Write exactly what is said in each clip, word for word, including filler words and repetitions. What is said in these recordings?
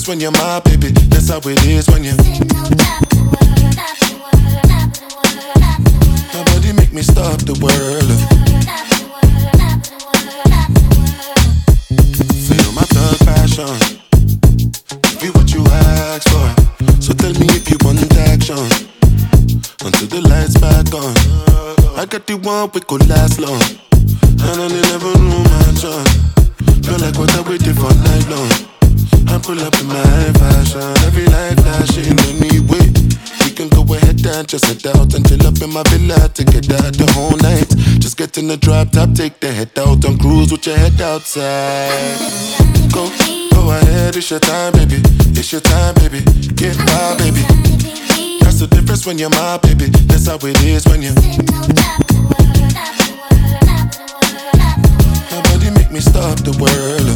when you're my baby. That's how it is when you. Nobody make me stop the world. Feel my thug passion. Give you what you ask for. So tell me if you want action. Until the lights back on. I got the one we could last long. And I never knew my chance. Feel like what I waited for night long. I pull up in my fashion. Every light flashing anyway. We can go ahead and just head out and chill up in my villa to get out the whole night. Just get in the drop top, take the head out and cruise with your head outside. Go, go ahead, it's your time, baby. It's your time, baby. Get by, baby. That's the difference when you're my baby. That's how it is when you. Nobody make me stop the world.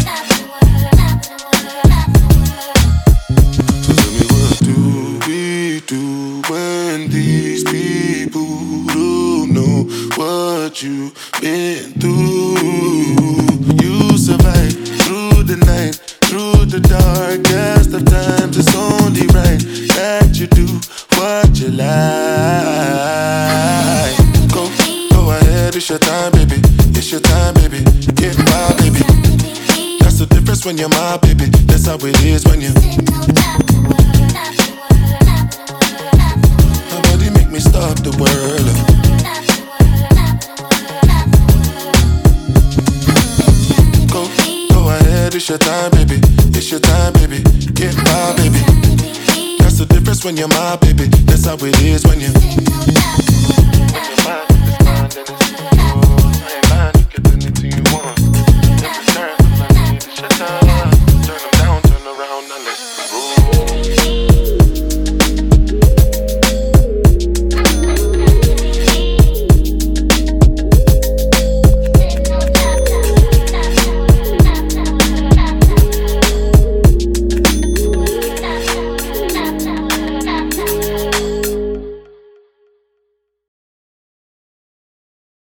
So tell me, what do we do when these people don't know what you've been through? You survive through the night, through the darkest of times. It's only right that you do what you like. Go, go ahead, it's your time, baby. It's your time, baby. Get by, baby. That's the difference when you're my baby. That's how it is when you. Nobody make me stop the world. Go, go ahead, it's your time, baby. It's your time, baby. Get by, baby. That's the difference when you're my baby. That's how it is when you.